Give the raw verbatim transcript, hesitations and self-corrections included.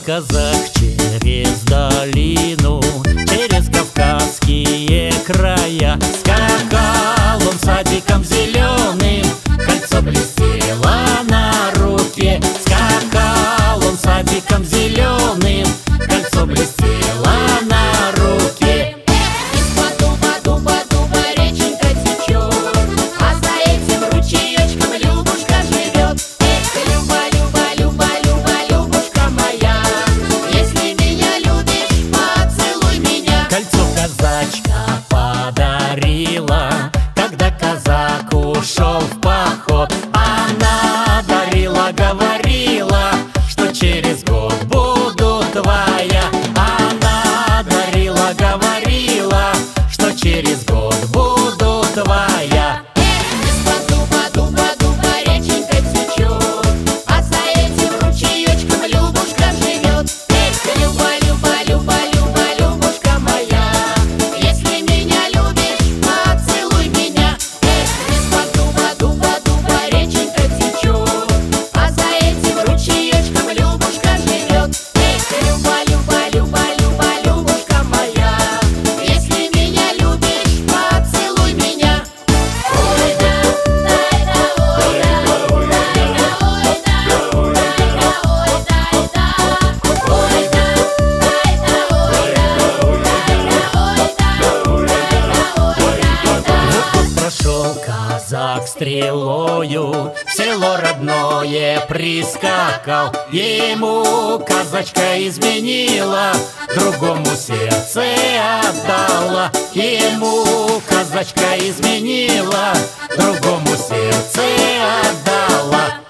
казак через долину, через Кавказские края. Скакал он садиком зеленым, кольцо блестело на руке. Скакал он садиком зеленым, кольцо блестело на руке. Из-под дуба, дуба, дуба реченька течет, а за этим ручеечком Любушка живет. Эх, Люба, Люба, Люба, Люба, Любушка моя, если меня любишь, поцелуй меня. Кольцо казачка подарила, когда казак ушел в поход. Она дарила, говорила, что через год буду твоя. Она дарила, говорила, что через год буду твоя. Из-под дуба, дуба, дуба реченька течет, а за этим ручеечком Любушка живет. Эх, Люба, Люба, Люба, Люба, Любушка моя, если меня любишь, поцелуй меня. Эх, из-под дуба, дуба, дуба реченька течет, а за этим ручеечком Любушка живет. Эх, Люба, Люба, Люба, Люба, Любушка моя, если меня любишь, поцелуй меня. Ой да, дай да, ой да, ой да, ой да, ой да, ой да, ой да, дай да, ой да, ой да, ой да, ой да, ой да. Вот тут прошел казак стрелою, в село родное прискакал. Ему казачка изменила, другому сердце отдала. Ему казачка изменила, другому сердце отдала.